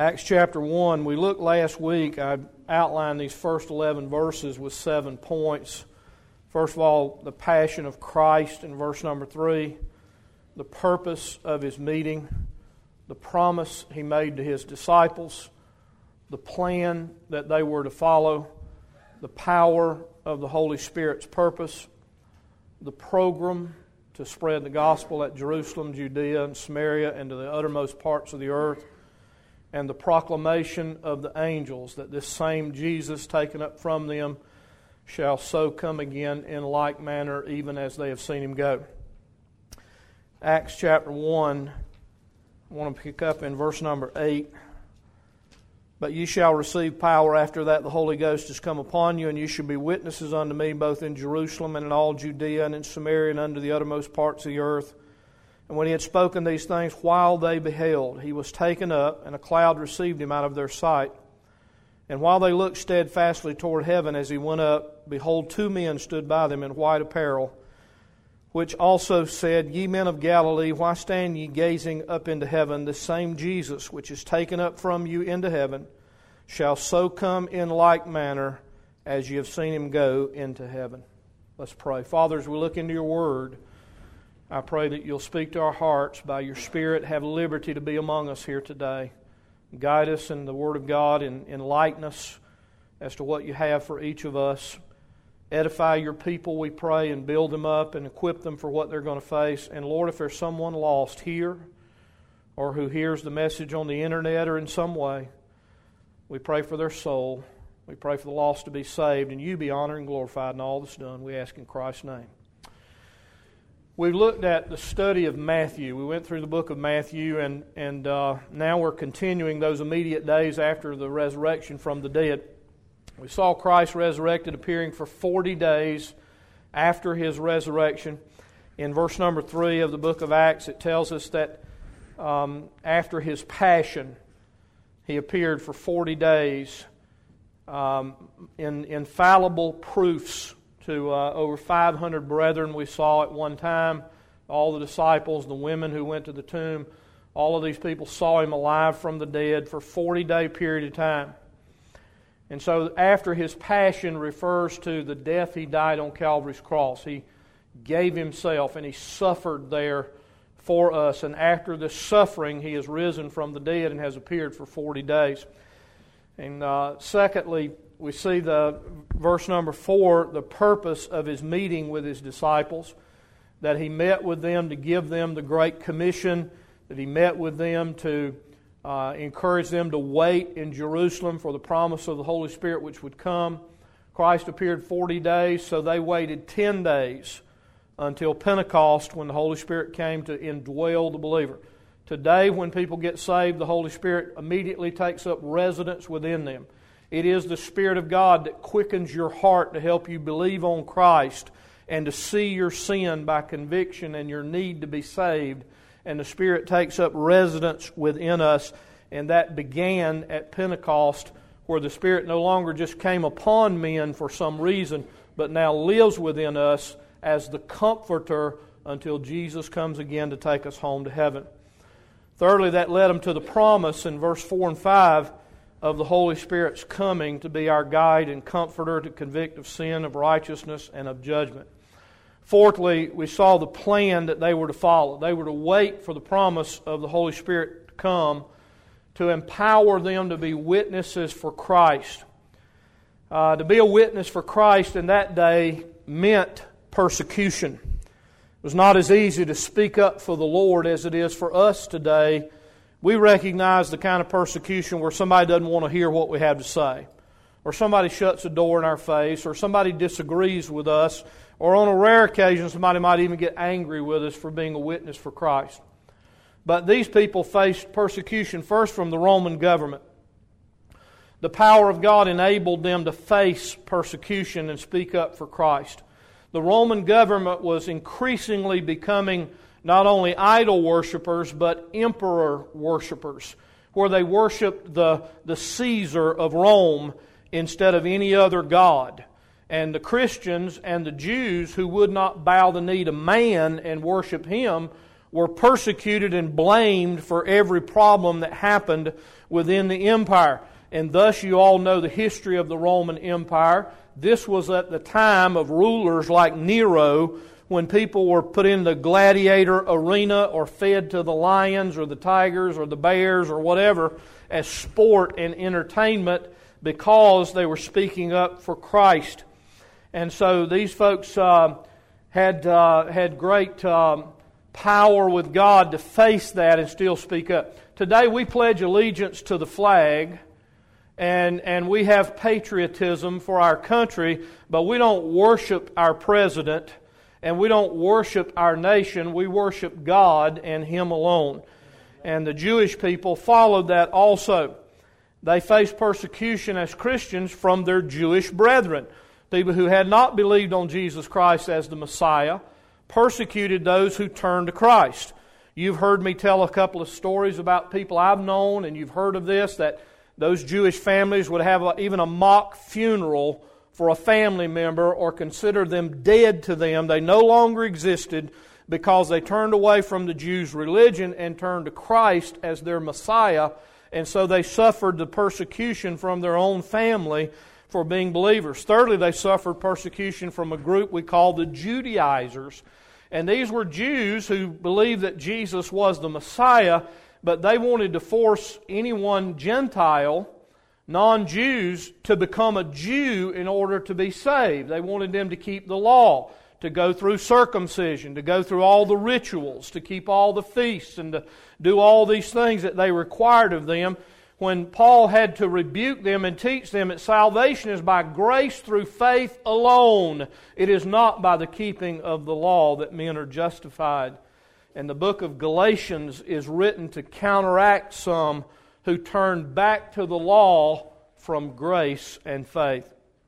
Acts chapter 1, we looked last week, I outlined these first 11 verses with 7 points. First of all, the passion of Christ in verse number 3, the purpose of His meeting, the promise He made to His disciples, the plan that they were to follow, the power of the Holy Spirit's purpose, the program to spread the gospel at Jerusalem, Judea, and Samaria, and to the uttermost parts of the earth, and the proclamation of the angels that this same Jesus taken up from them shall so come again in like manner, even as they have seen Him go. Acts chapter 1, I want to pick up in verse number 8. But ye shall receive power after that the Holy Ghost is come upon you, and you shall be witnesses unto me both in Jerusalem and in all Judea and in Samaria and unto the uttermost parts of the earth. And when he had spoken these things, while they beheld, he was taken up, and a cloud received him out of their sight. And while they looked steadfastly toward heaven as he went up, behold, 2 men stood by them in white apparel, which also said, Ye men of Galilee, why stand ye gazing up into heaven? The same Jesus, which is taken up from you into heaven, shall so come in like manner as ye have seen Him go into heaven. Let's pray. Father, as we look into Your Word, I pray that You'll speak to our hearts by Your Spirit. Have liberty to be among us here today. Guide us in the Word of God and enlighten us as to what You have for each of us. Edify Your people, we pray, and build them up and equip them for what they're going to face. And Lord, if there's someone lost here or who hears the message on the internet or in some way, we pray for their soul. We pray for the lost to be saved, and You be honored and glorified in all that's done. We ask in Christ's name. We've looked at the study of Matthew. We went through the book of Matthew, and now we're continuing those immediate days after the resurrection from the dead. We saw Christ resurrected appearing for 40 days after His resurrection. In verse number 3 of the book of Acts, it tells us that after His passion, He appeared for 40 days in infallible proofs to over 500 brethren we saw at one time. All the disciples, the women who went to the tomb, all of these people saw Him alive from the dead for a 40-day period of time. And so after His passion refers to the death He died on Calvary's cross. He gave Himself and He suffered there for us. And after this suffering, He has risen from the dead and has appeared for 40 days. And secondly, we see the verse number 4, the purpose of His meeting with His disciples, that He met with them to give them the Great Commission, that He met with them to encourage them to wait in Jerusalem for the promise of the Holy Spirit which would come. Christ appeared 40 days, so they waited 10 days until Pentecost when the Holy Spirit came to indwell the believer. Today, when people get saved, the Holy Spirit immediately takes up residence within them. It is the Spirit of God that quickens your heart to help you believe on Christ and to see your sin by conviction and your need to be saved. And the Spirit takes up residence within us. And that began at Pentecost, where the Spirit no longer just came upon men for some reason, but now lives within us as the Comforter until Jesus comes again to take us home to heaven. Thirdly, that led them to the promise in verse 4 and 5 of the Holy Spirit's coming to be our guide and comforter, to convict of sin, of righteousness, and of judgment. Fourthly, we saw the plan that they were to follow. They were to wait for the promise of the Holy Spirit to come to empower them to be witnesses for Christ. To be a witness for Christ in that day meant persecution. It was not as easy to speak up for the Lord as it is for us today. We recognize the kind of persecution where somebody doesn't want to hear what we have to say, or somebody shuts a door in our face, or somebody disagrees with us, or on a rare occasion somebody might even get angry with us for being a witness for Christ. But these people faced persecution first from the Roman government. The power of God enabled them to face persecution and speak up for Christ. The Roman government was increasingly becoming not only idol worshippers, but emperor worshippers, where they worshiped the Caesar of Rome instead of any other god. And the Christians and the Jews who would not bow the knee to man and worship him were persecuted and blamed for every problem that happened within the empire. And thus you all know the history of the Roman Empire. This was at the time of rulers like Nero, when people were put in the gladiator arena or fed to the lions or the tigers or the bears or whatever as sport and entertainment because they were speaking up for Christ. And so these folks had great power with God to face that and still speak up. Today we pledge allegiance to the flag, and we have patriotism for our country, but we don't worship our president, and we don't worship our nation. We worship God and Him alone. And the Jewish people followed that also. They faced persecution as Christians from their Jewish brethren. People who had not believed on Jesus Christ as the Messiah persecuted those who turned to Christ. You've heard me tell a couple of stories about people I've known, and you've heard of this, that those Jewish families would have even a mock funeral for a family member or consider them dead to them. They no longer existed because they turned away from the Jews' religion and turned to Christ as their Messiah, and so they suffered the persecution from their own family for being believers. Thirdly, they suffered persecution from a group we call the Judaizers. And these were Jews who believed that Jesus was the Messiah, but they wanted to force anyone Gentile, non-Jews, to become a Jew in order to be saved. They wanted them to keep the law, to go through circumcision, to go through all the rituals, to keep all the feasts, and to do all these things that they required of them. When Paul had to rebuke them and teach them that salvation is by grace through faith alone. It is not by the keeping of the law that men are justified. And the book of Galatians is written to counteract some who turned back to the law from grace and faith.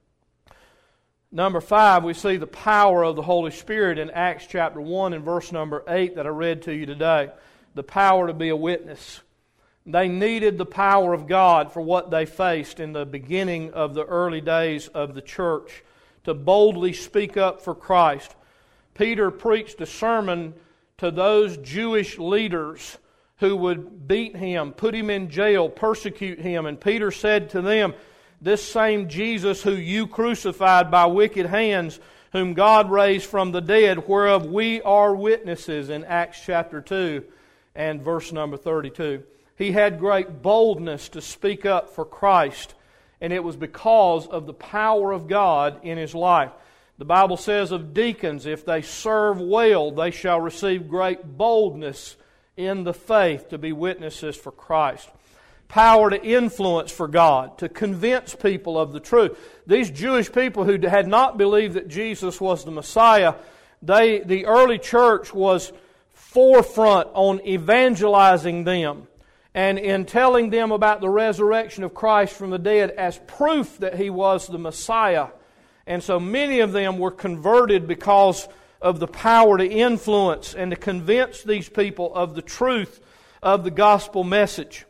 Number 5, we see the power of the Holy Spirit in Acts chapter 1 and verse number 8 that I read to you today. The power to be a witness. They needed the power of God for what they faced in the beginning of the early days of the church, to boldly speak up for Christ. Peter preached a sermon to those Jewish leaders who would beat him, put him in jail, persecute him. And Peter said to them, "This same Jesus who you crucified by wicked hands, whom God raised from the dead, whereof we are witnesses," in Acts chapter 2 and verse number 32. He had great boldness to speak up for Christ, and it was because of the power of God in his life. The Bible says of deacons, if they serve well, they shall receive great boldness in the faith to be witnesses for Christ. Power to influence for God, to convince people of the truth. These Jewish people who had not believed that Jesus was the Messiah, the early church was forefront on evangelizing them and in telling them about the resurrection of Christ from the dead as proof that He was the Messiah. And so many of them were converted because of the power to influence and to convince these people of the truth of the gospel message.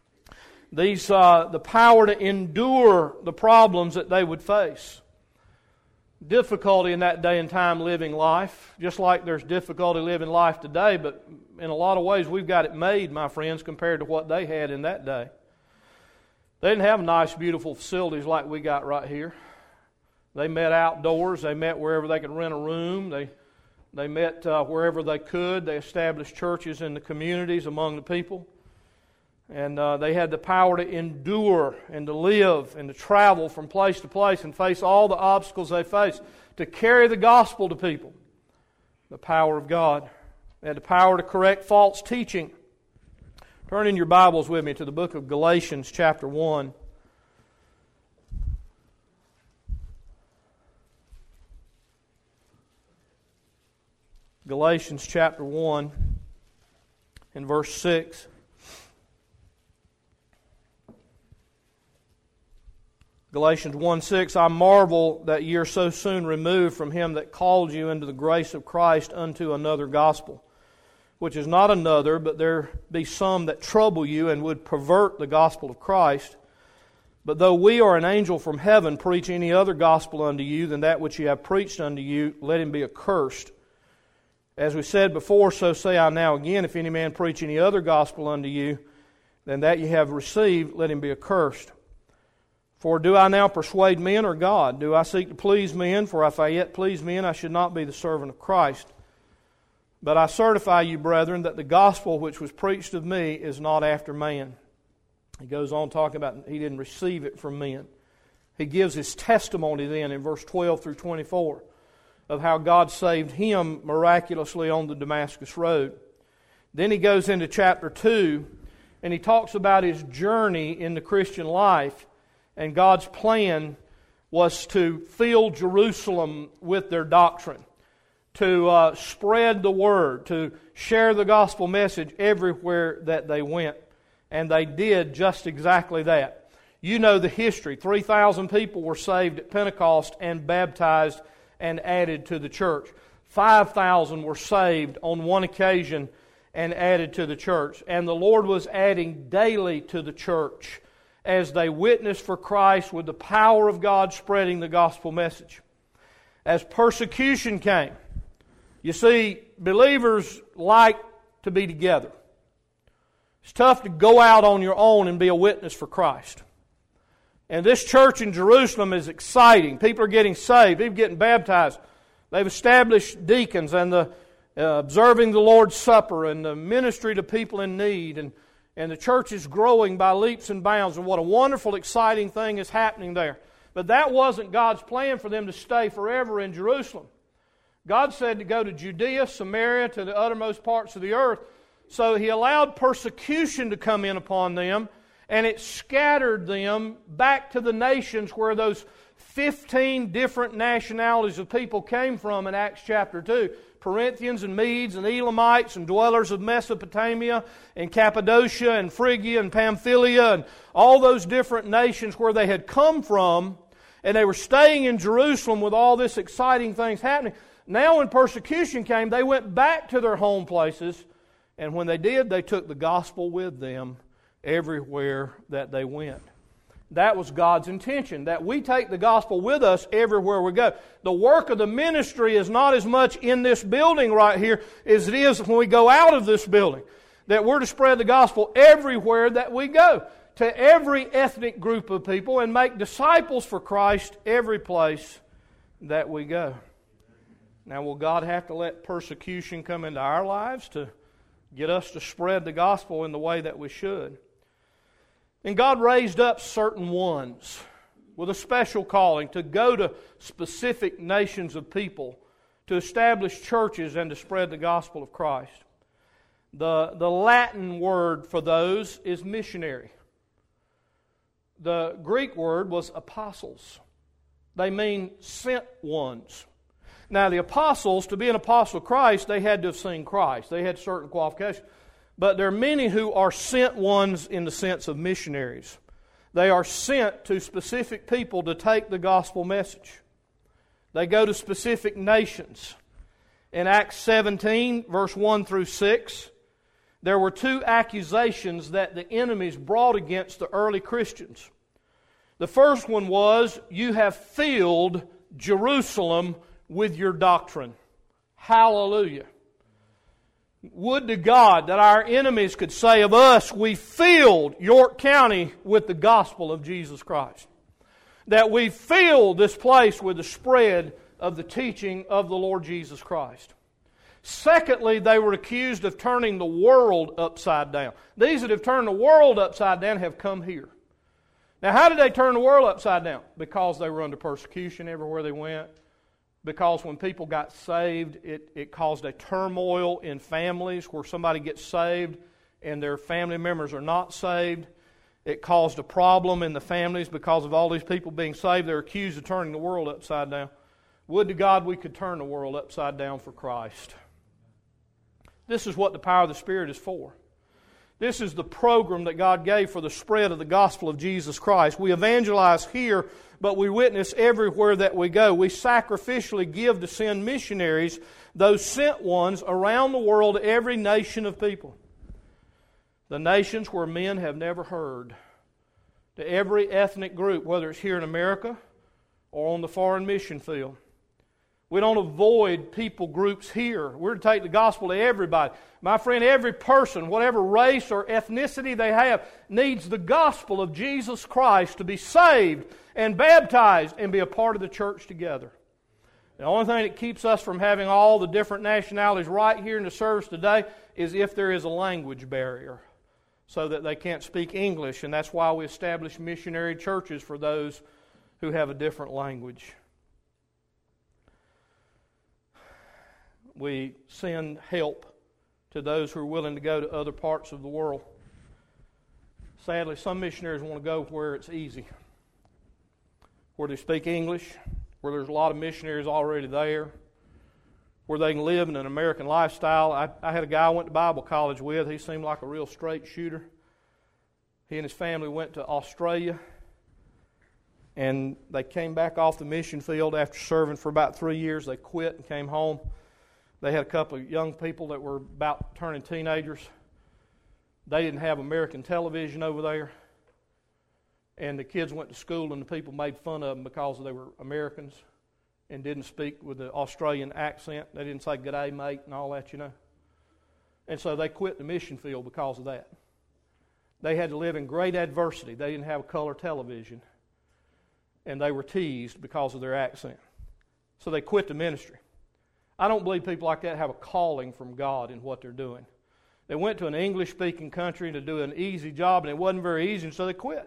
The power to endure the problems that they would face. Difficulty in that day and time living life, just like there's difficulty living life today, but in a lot of ways we've got it made, my friends, compared to what they had in that day. They didn't have nice, beautiful facilities like we got right here. They met outdoors. They met wherever they could rent a room. They met wherever they could. They established churches in the communities among the people. And they had the power to endure and to live and to travel from place to place and face all the obstacles they faced, to carry the gospel to people. The power of God. They had the power to correct false teaching. Turn in your Bibles with me to the book of Galatians chapter 1. Galatians chapter 1 and verse 6. Galatians 1:6, I marvel that ye are so soon removed from Him that called you into the grace of Christ unto another gospel, which is not another, but there be some that trouble you and would pervert the gospel of Christ. But though we or an angel from heaven preach any other gospel unto you than that which ye have preached unto you, let him be accursed. As we said before, so say I now again, if any man preach any other gospel unto you than that ye have received, let him be accursed. For do I now persuade men or God? Do I seek to please men? For if I yet please men, I should not be the servant of Christ. But I certify you, brethren, that the gospel which was preached of me is not after man. He goes on talking about he didn't receive it from men. He gives his testimony then in verse 12 through 24 of how God saved him miraculously on the Damascus Road. Then he goes into chapter 2 and he talks about his journey in the Christian life, and God's plan was to fill Jerusalem with their doctrine, to spread the word, to share the gospel message everywhere that they went. And they did just exactly that. You know the history. 3,000 people were saved at Pentecost and baptized and added to the church. 5,000 were saved on one occasion and added to the church. And the Lord was adding daily to the church as they witnessed for Christ with the power of God spreading the gospel message. As persecution came, you see, believers like to be together. It's tough to go out on your own and be a witness for Christ. And this church in Jerusalem is exciting. People are getting saved. People are getting baptized. They've established deacons and the observing the Lord's Supper and the ministry to people in need. And the church is growing by leaps and bounds. And what a wonderful, exciting thing is happening there. But that wasn't God's plan for them to stay forever in Jerusalem. God said to go to Judea, Samaria, to the uttermost parts of the earth. So He allowed persecution to come in upon them, and it scattered them back to the nations where those 15 different nationalities of people came from in Acts chapter 2. Corinthians and Medes and Elamites and dwellers of Mesopotamia and Cappadocia and Phrygia and Pamphylia and all those different nations where they had come from, and they were staying in Jerusalem with all this exciting things happening. Now when persecution came, they went back to their home places, and when they did, they took the gospel with them everywhere that they went. That was God's intention, that we take the gospel with us everywhere we go. The work of the ministry is not as much in this building right here as it is when we go out of this building. That we're to spread the gospel everywhere that we go, to every ethnic group of people, and make disciples for Christ every place that we go. Now, will God have to let persecution come into our lives to get us to spread the gospel in the way that we should? And God raised up certain ones with a special calling to go to specific nations of people, to establish churches and to spread the gospel of Christ. The Latin word for those is missionary. The Greek word was apostles. They mean sent ones. Now the apostles, to be an apostle of Christ, they had to have seen Christ. They had certain qualifications. But there are many who are sent ones in the sense of missionaries. They are sent to specific people to take the gospel message. They go to specific nations. In Acts 17, verse 1 through 6, there were two accusations that the enemies brought against the early Christians. The first one was, you have filled Jerusalem with your doctrine. Hallelujah. Would to God that our enemies could say of us, we filled York County with the gospel of Jesus Christ. That we filled this place with the spread of the teaching of the Lord Jesus Christ. Secondly, they were accused of turning the world upside down. These that have turned the world upside down have come here. Now, how did they turn the world upside down? Because they were under persecution everywhere they went. Because when people got saved, it caused a turmoil in families where somebody gets saved and their family members are not saved. It caused a problem in the families because of all these people being saved. They're accused of turning the world upside down. Would to God we could turn the world upside down for Christ. This is what the power of the Spirit is for. This is the program that God gave for the spread of the gospel of Jesus Christ. We evangelize here, but we witness everywhere that we go. We sacrificially give to send missionaries, those sent ones, around the world to every nation of people. The nations where men have never heard. To every ethnic group, whether it's here in America or on the foreign mission field. We don't avoid people groups here. We're to take the gospel to everybody. My friend, every person, whatever race or ethnicity they have, needs the gospel of Jesus Christ to be saved and baptized and be a part of the church together. The only thing that keeps us from having all the different nationalities right here in the service today is if there is a language barrier so that they can't speak English, and that's why we establish missionary churches for those who have a different language. We send help to those who are willing to go to other parts of the world. Sadly, some missionaries want to go where it's easy, where they speak English, where there's a lot of missionaries already there, where they can live in an American lifestyle. I had a guy I went to Bible college with. He seemed like a real straight shooter. He and his family went to Australia, and they came back off the mission field after serving for about 3 years. They quit and came home. They had a couple of young people that were about turning teenagers. They didn't have American television over there. And the kids went to school and the people made fun of them because they were Americans and didn't speak with the Australian accent. They didn't say, "G'day, mate," and all that, you know. And so they quit the mission field because of that. They had to live in great adversity. They didn't have a color television. And they were teased because of their accent. So they quit the ministry. I don't believe people like that have a calling from God in what they're doing. They went to an English-speaking country to do an easy job, and it wasn't very easy, and so they quit.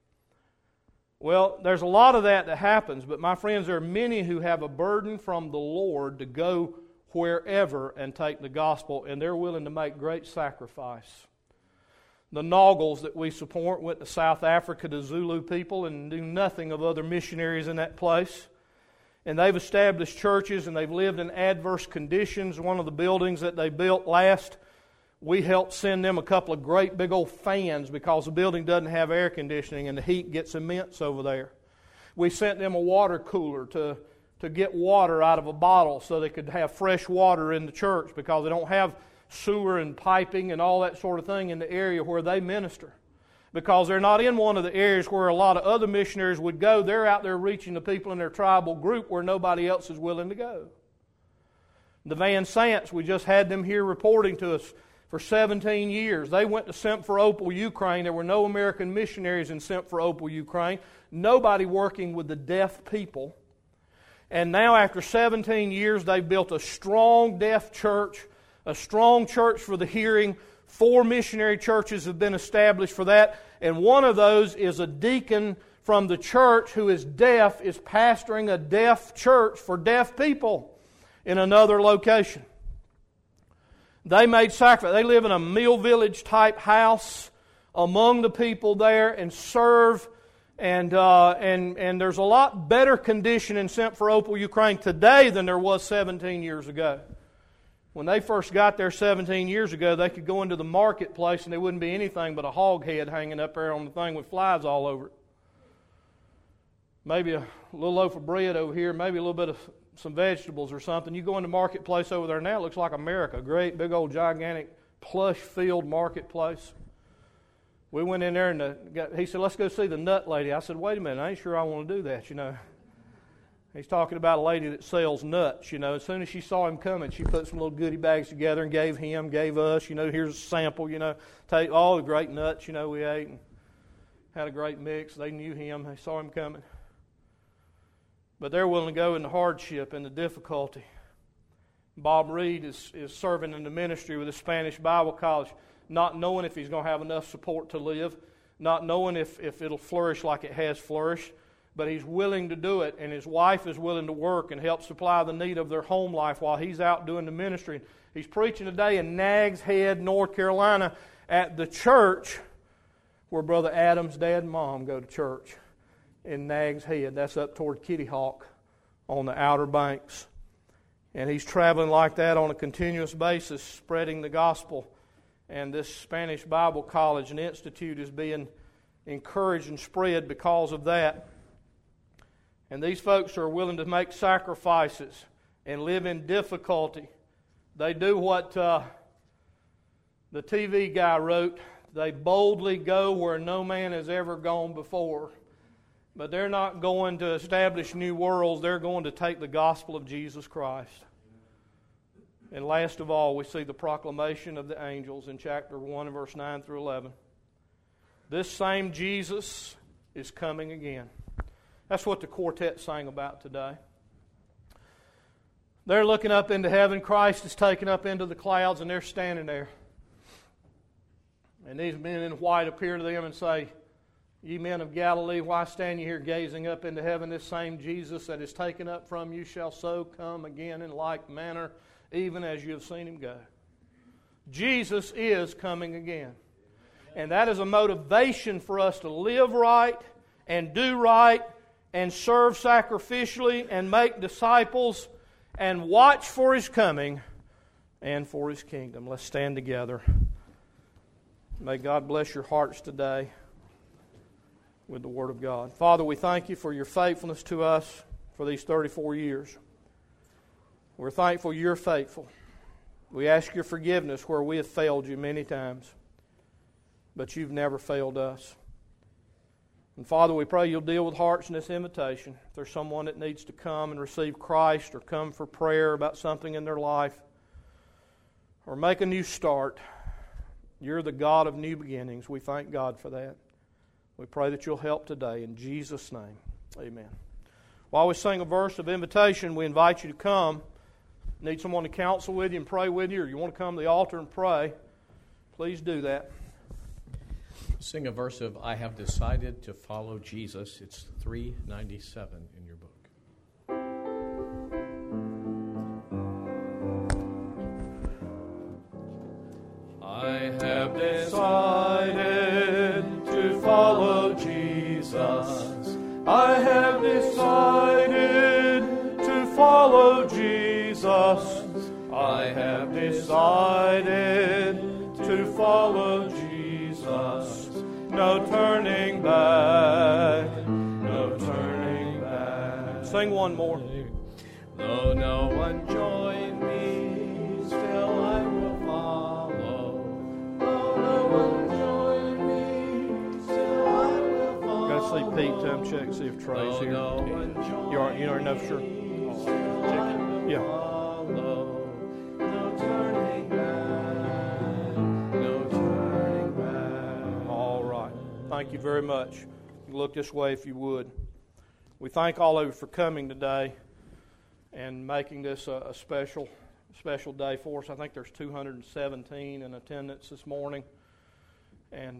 Well, there's a lot of that happens, but my friends, there are many who have a burden from the Lord to go wherever and take the gospel, and they're willing to make great sacrifice. The Noggles that we support went to South Africa to Zulu people and knew nothing of other missionaries in that place. And they've established churches and they've lived in adverse conditions. One of the buildings that they built last, we helped send them a couple of great big old fans because the building doesn't have air conditioning and the heat gets immense over there. We sent them a water cooler to get water out of a bottle so they could have fresh water in the church because they don't have sewer and piping and all that sort of thing in the area where they minister. Because they're not in one of the areas where a lot of other missionaries would go. They're out there reaching the people in their tribal group where nobody else is willing to go. The Van Sants, we just had them here reporting to us for 17 years. They went to Simferopol, Ukraine. There were no American missionaries in Simferopol, Ukraine. Nobody working with the deaf people. And now after 17 years, they've built a strong deaf church, a strong church for the hearing. 4 missionary churches have been established for that, and one of those is a deacon from the church who is deaf, is pastoring a deaf church for deaf people in another location. They made sacrifice. They live in a Mill Village type house among the people there and serve, and there's a lot better condition in Simferopol, Ukraine today than there was 17 years ago. When they first got there 17 years ago, they could go into the marketplace and there wouldn't be anything but a hog head hanging up there on the thing with flies all over it. Maybe a little loaf of bread over here, maybe a little bit of some vegetables or something. You go into the marketplace over there now, it looks like America. Great, big old, gigantic, plush-filled marketplace. We went in there and he said, "Let's go see the nut lady." I said, "Wait a minute, I ain't sure I want to do that, you know." He's talking about a lady that sells nuts, you know. As soon as she saw him coming, she put some little goodie bags together and gave him, gave us, you know, here's a sample, you know. Take all the great nuts, you know, we ate and had a great mix. They knew him. They saw him coming. But they're willing to go in the hardship and the difficulty. Bob Reed is serving in the ministry with the Spanish Bible College, not knowing if he's going to have enough support to live, not knowing if it'll flourish like it has flourished. But he's willing to do it, and his wife is willing to work and help supply the need of their home life while he's out doing the ministry. He's preaching today in Nags Head, North Carolina, at the church where Brother Adam's dad and mom go to church in Nags Head. That's up toward Kitty Hawk on the Outer Banks. And he's traveling like that on a continuous basis, spreading the gospel. And this Spanish Bible College and Institute is being encouraged and spread because of that. And these folks are willing to make sacrifices and live in difficulty. They do what the TV guy wrote. They boldly go where no man has ever gone before. But they're not going to establish new worlds. They're going to take the gospel of Jesus Christ. And last of all, we see the proclamation of the angels in chapter 1 and verse 9 through 11. This same Jesus is coming again. That's what the quartet sang about today. They're looking up into heaven. Christ is taken up into the clouds, and they're standing there. And these men in white appear to them and say, "Ye men of Galilee, why stand ye here gazing up into heaven? This same Jesus that is taken up from you shall so come again in like manner, even as you have seen him go." Jesus is coming again. And that is a motivation for us to live right and do right and serve sacrificially and make disciples and watch for His coming and for His kingdom. Let's stand together. May God bless your hearts today with the Word of God. Father, we thank You for Your faithfulness to us for these 34 years. We're thankful You're faithful. We ask Your forgiveness where we have failed You many times, but You've never failed us. And Father, we pray You'll deal with hearts in this invitation. If there's someone that needs to come and receive Christ or come for prayer about something in their life or make a new start, You're the God of new beginnings. We thank God for that. We pray that You'll help today. In Jesus' name, amen. While we sing a verse of invitation, we invite you to come. Need someone to counsel with you and pray with you, or you want to come to the altar and pray, please do that. Sing a verse of I Have Decided to Follow Jesus. It's 397 in your book. I have decided to follow Jesus. I have decided to follow Jesus. I have decided to follow Jesus. No turning back, no turning back. Sing one more. Though no one join me, still I will follow. Though no one join me, still I will follow. Go see Pete. Tell him check, see if Trey's here. No one join You already know for sure. Check it. Yeah. follow. No turning back, no turning back. All right. Thank you very much. Look this way if you would. We thank all of you for coming today and making this a special day for us. I think there's 217 in attendance this morning. And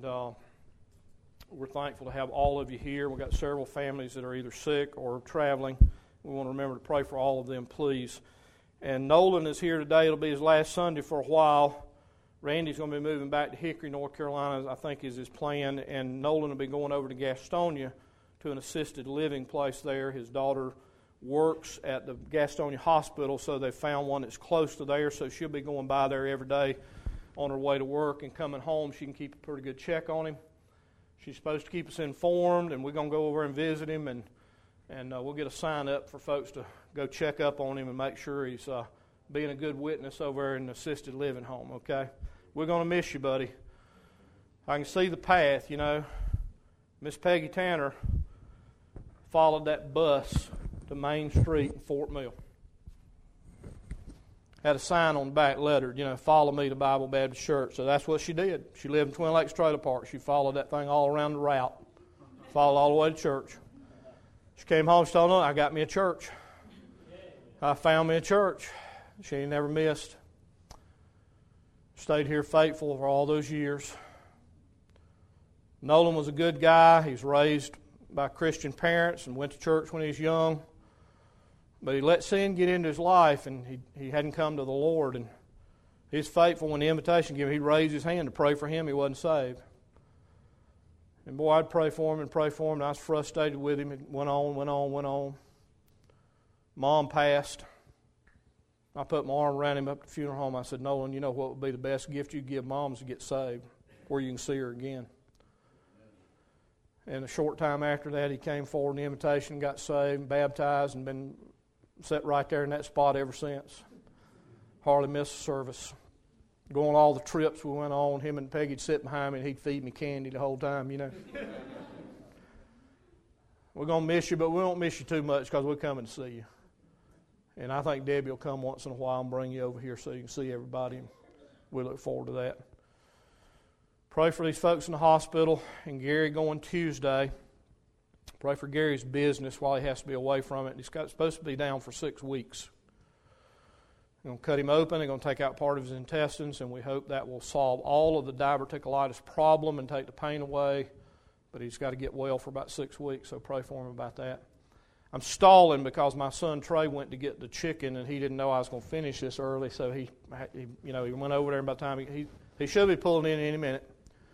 we're thankful to have all of you here. We've got several families that are either sick or traveling. We want to remember to pray for all of them, please. And Nolan is here today. It'll be his last Sunday for a while. Randy's going to be moving back to Hickory, North Carolina, I think is his plan. And Nolan will be going over to Gastonia to an assisted living place there. His daughter works at the Gastonia Hospital, so they found one that's close to there, so she'll be going by there every day on her way to work, and coming home she can keep a pretty good check on him. She's supposed to keep us informed, and we're going to go over and visit him, and we'll get a sign up for folks to go check up on him and make sure he's being a good witness over there in the assisted living home, okay? We're going to miss you, buddy. I can see the path, you know. Miss Peggy Tanner followed that bus to Main Street in Fort Mill. Had a sign on the back lettered, follow me to Bible Baptist Church. So that's what she did. She lived in Twin Lakes Trailer Park. She followed that thing all around the route. Followed all the way to church. She came home, she told me, I got me a church. I found me a church. She ain't never missed. Stayed here faithful for all those years. Nolan was a good guy. He was raised by Christian parents and went to church when he was young. But he let sin get into his life, and he hadn't come to the Lord. And he was faithful when the invitation came. He'd raise his hand to pray for him. He wasn't saved. And boy, I'd pray for him, and I was frustrated with him. It went on. Mom passed. I put my arm around him up at the funeral home. I said, Nolan, you know what would be the best gift you give Mom is to get saved, where you can see her again. And a short time after that, he came forward in the invitation, got saved, baptized, and been set right there in that spot ever since. Hardly missed a service. Going all the trips we went on, him and Peggy'd sit behind me, and he'd feed me candy the whole time, we're going to miss you, but we won't miss you too much because we're coming to see you. And I think Debbie will come once in a while and bring you over here so you can see everybody. And we look forward to that. Pray for these folks in the hospital and Gary going Tuesday. Pray for Gary's business while he has to be away from it. He's supposed to be down for 6 weeks. They're going to cut him open. They're going to take out part of his intestines, and we hope that will solve all of the diverticulitis problem and take the pain away. But he's got to get well for about 6 weeks, so pray for him about that. I'm stalling because my son Trey went to get the chicken, and he didn't know I was going to finish this early, so he went over there, and by the time he should be pulling in any minute.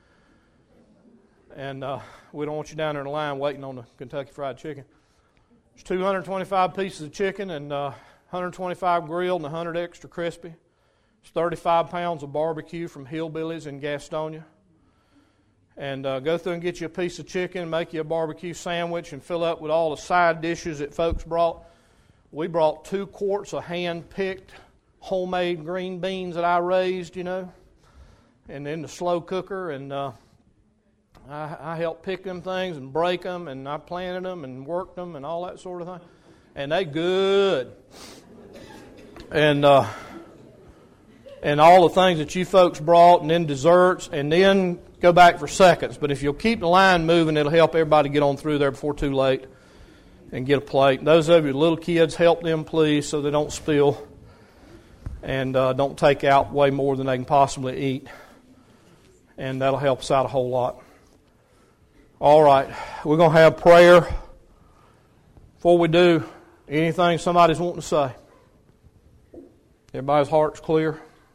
And we don't want you down there in the line waiting on the Kentucky Fried Chicken. There's 225 pieces of chicken and 125 grilled and 100 extra crispy. There's 35 pounds of barbecue from Hillbillies in Gastonia. And go through and get you a piece of chicken, make you a barbecue sandwich, and fill up with all the side dishes that folks brought. We brought 2 quarts of hand-picked homemade green beans that I raised, and then the slow cooker, and I helped pick them things and break them, and I planted them and worked them and all that sort of thing. And they good. And all the things that you folks brought, and then desserts, and then go back for seconds. But if you'll keep the line moving, it'll help everybody get on through there before too late and get a plate. Those of you with little kids, help them, please, so they don't spill and don't take out way more than they can possibly eat. And that'll help us out a whole lot. All right, we're going to have prayer. Before we do, anything somebody's wanting to say? Everybody's heart's clear?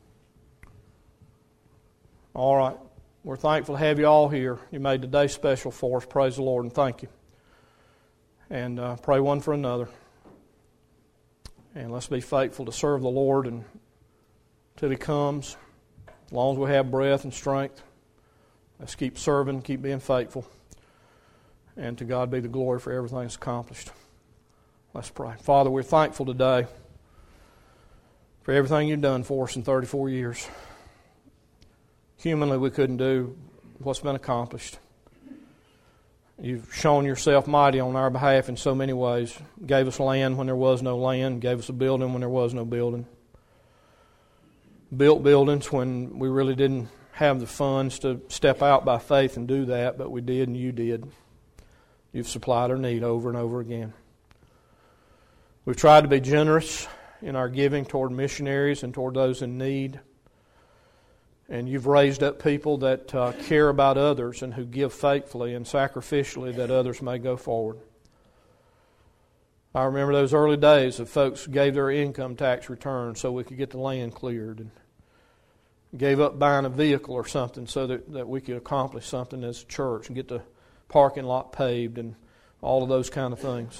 All right. We're thankful to have you all here. You made the day special for us. Praise the Lord and thank you. And pray one for another. And let's be faithful to serve the Lord until He comes. As long as we have breath and strength, let's keep serving, keep being faithful. And to God be the glory for everything that's accomplished. Let's pray. Father, we're thankful today for everything you've done for us in 34 years. Humanly, we couldn't do what's been accomplished. You've shown yourself mighty on our behalf in so many ways. Gave us land when there was no land. Gave us a building when there was no building. Built buildings when we really didn't have the funds to step out by faith and do that, but we did and you did. You've supplied our need over and over again. We've tried to be generous in our giving toward missionaries and toward those in need. And you've raised up people that care about others and who give faithfully and sacrificially that others may go forward. I remember those early days of folks gave their income tax return so we could get the land cleared, and gave up buying a vehicle or something so that we could accomplish something as a church and get the parking lot paved and all of those kind of things.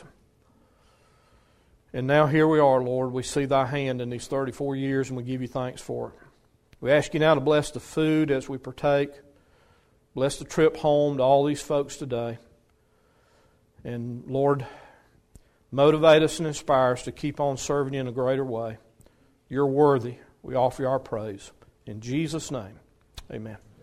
And now here we are, Lord. We see Thy hand in these 34 years, and we give You thanks for it. We ask You now to bless the food as we partake. Bless the trip home to all these folks today. And Lord, motivate us and inspire us to keep on serving You in a greater way. You're worthy. We offer You our praise. In Jesus' name, amen.